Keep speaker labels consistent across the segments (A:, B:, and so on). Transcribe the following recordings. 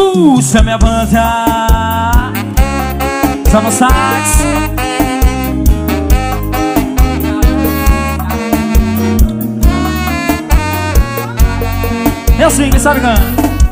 A: Puxa minha banda, só no sax. Eu sim, quem sabe cantar.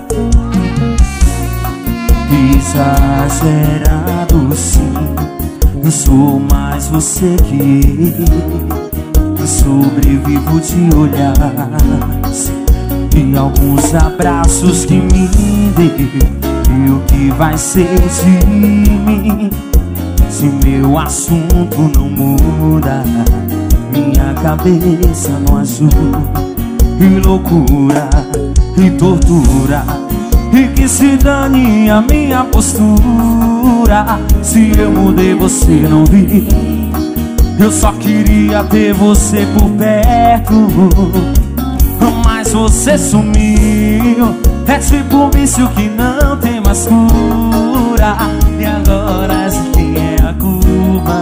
B: Exagerado sim, eu sou mais você que eu sobrevivo de olhares e alguns abraços que me deu. E o que vai ser de mim se meu assunto não muda? Minha cabeça não ajuda, e loucura, e tortura, e que se dane a minha postura. Se eu mudei você não vi, eu só queria ter você por perto, mas você sumiu. É tipo um vício que não tem mais cura. E agora de quem é a culpa?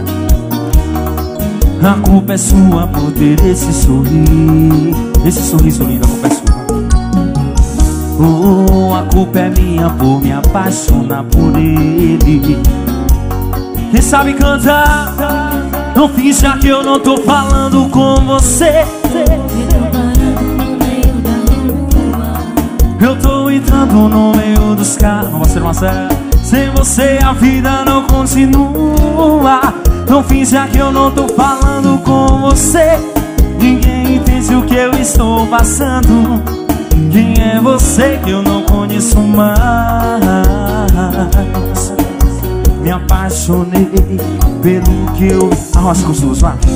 B: A culpa é sua por ter esse sorriso. Esse sorriso lindo, a culpa é sua. Oh, a culpa é minha por me apaixonar por ele. Quem sabe cantar? Não finja que eu não tô falando com você. Eu tô entrando no meio dos carros. Não vai ser uma série. Sem você a vida não continua. Não finja que eu não tô falando com você. Ninguém entende o que eu estou passando. Quem é você que eu não conheço mais? Me apaixonei pelo que eu... Arrocha com os dois, vai.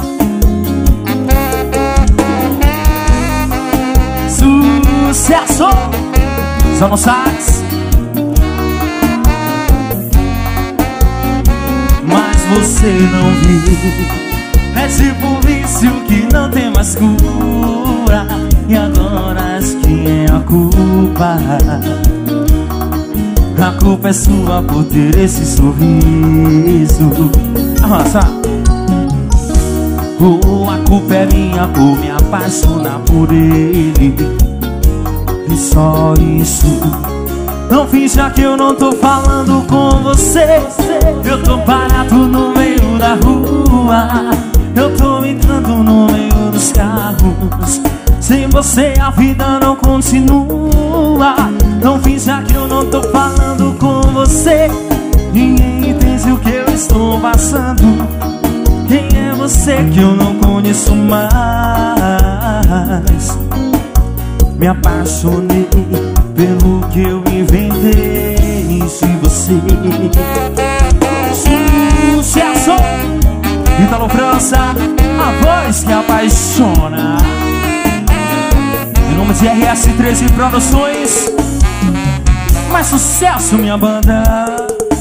B: Sucesso! Só no sax. Mas você não viu. É tipo um vício que não tem mais cura. E agora quem é a culpa? A culpa é sua por ter esse sorriso. Arrocha. Oh, a culpa é minha por me apaixonar por ele. E só isso. Não finja que eu não tô falando com você. Eu tô parado no meio da rua. Eu tô entrando no meio dos carros. Sem você a vida não continua. Não finja que eu não tô falando com você. Ninguém entende o que eu estou passando. Quem é você que eu não conheço mais? Me apaixonei pelo que eu inventei de você. Sucesso! Italo França, a voz que apaixona. Em nome de RS13 Produções, mais sucesso, minha banda.